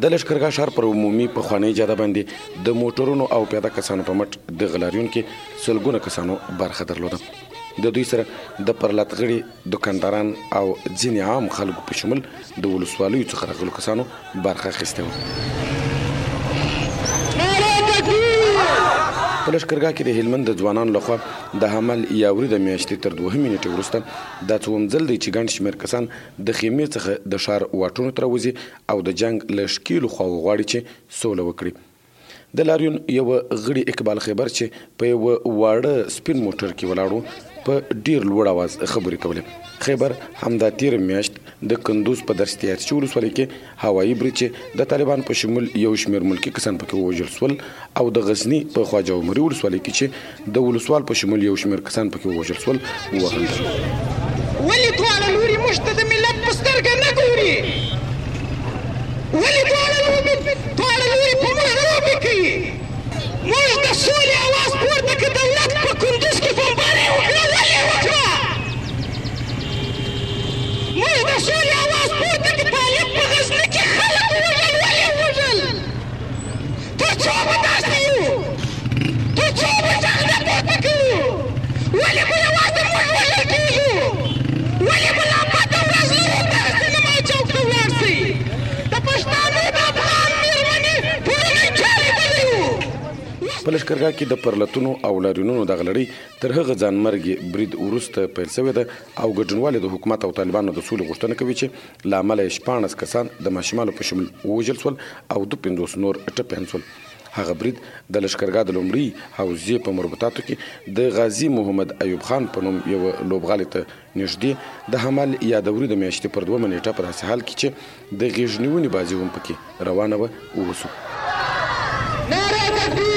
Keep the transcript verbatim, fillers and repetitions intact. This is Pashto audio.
د لښکرګاه ښار پر عمومي پخوانۍ جاده باندې د موټرونو او پیاده کسانو په مټ د غلاریون کې سلګونه کسانو برخه درلوده. د دوی سره د پرلتغړي دکانداران او ځینې عام خلکو په شمول د ولسوالیو څخه راغلو کسانو برخه اخیستې وه. په لښکرګاه کې د هلمند د ځوانانو لخوا د حمل یا وري د میاشتې تر دوهمې نیټې وروسته دا څوم ځل دی چې ګڼ شمېر کسان د خیمې څخه د ښار واټونو ته راوځي او د جنګ له ښکیلو خواوو غواړي چې سوله وکړي. د لاریون یوه غړي اقبال خیبر چې په یوه واړه سپین موټر کې ولاړ په ډیر لوړ اواز خبرې کولې. خیبر همدا تیر میاشت د کندوز په درستیارچي ولسوالۍ کې هوایي برید چې د طالبان په شمول یو شمېر ملکي کسان پکې ووژل سول او د غزني په خواجه عمري ولسوالۍ کې چې د ولسوال په شمول یو شمېر کسان پکې ووژل سول ووهل شول. ولې دواړه لوري موږ ته د ملت په سترګه نه ګوري؟ ولې دواړه لوري دواړه لوري په موږ لوبې کوي؟ موږ د سولې اواز پورته کړ، دولت په کندوز کې بمبارۍ وکړه. ولې وکړه؟ موږ د سولې اواز پورته کړ، طالب په غزني کې خلک ووژل. ولې ووژل؟ تر څو به داسې یو؟ تر څو به غږ نه پورته کوو؟ ولې به یوازې موږ وژل کېږو؟ ولې به لا پته ورځ لرو داسې نمای چوک ته ولاړ شئ؟ د پښتانه د افغان مېرمنې ټولنې چارې بدلوو. په لښکرګاه کې د پرلتونو او لاریونونو دغه لړۍ تر هغه ځانمرګي برید وروسته پیل شوې ده او ګډونوالې د حکومت او طالبانو د سولې غوښتنه کوي چې له امله یې شپاړس کسان د ماشومانو په شمول ووژل سول او دوه پنځوس نور ټپیان سول. هغه برید د لښکرګاه د لومړي حوزې په مربوطاتو کې د غازي محمد ایوب خان په نوم یو لوبغالي ته نږدې د حمل یا د وري د میاشتې پر دومه نیټه په داسې حال کې چې د غېږ نیونې بازي هم پکې روانه وه ووسو. نعره تکبیر!